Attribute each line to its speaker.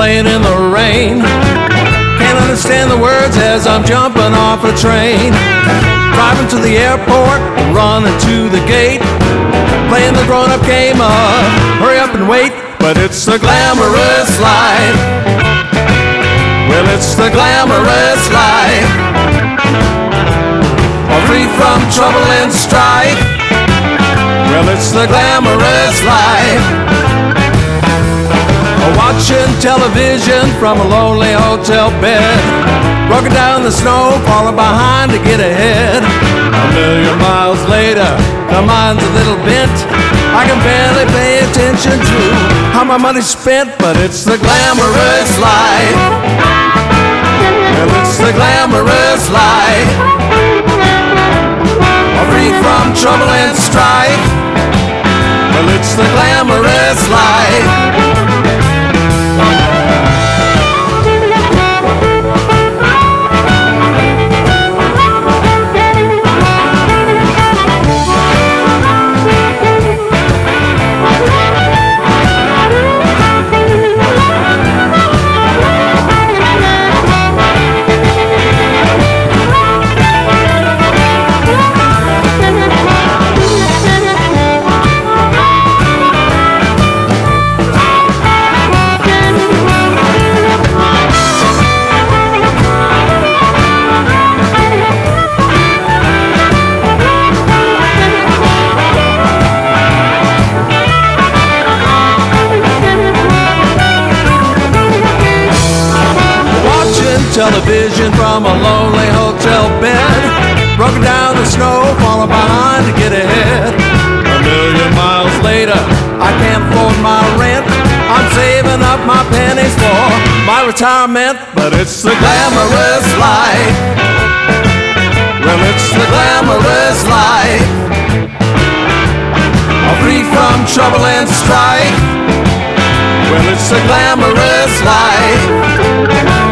Speaker 1: playing in the rain. Can't understand the words as I'm jumping off a train. Driving to the airport, running to the gate, playing the grown-up game of hurry up and wait. But it's the glamorous life. Well, it's the glamorous life. Free from trouble and strife. Well, it's the glamorous life. Watching television from a lonely hotel bed, walking down the snow, falling behind to get ahead. A million miles later, my mind's a little bent. I can barely pay attention to how my money's spent. But it's the glamorous life. Well, it's the glamorous life. Free from trouble and strife. Well, it's the glamorous life. Television from a lonely hotel bed, broken down the snow, falling behind to get ahead. A million miles later, I can't afford my rent. I'm saving up my pennies for my retirement. But it's the glamorous life. Well, it's the glamorous life. Free from trouble and strife. Well, it's the glamorous life.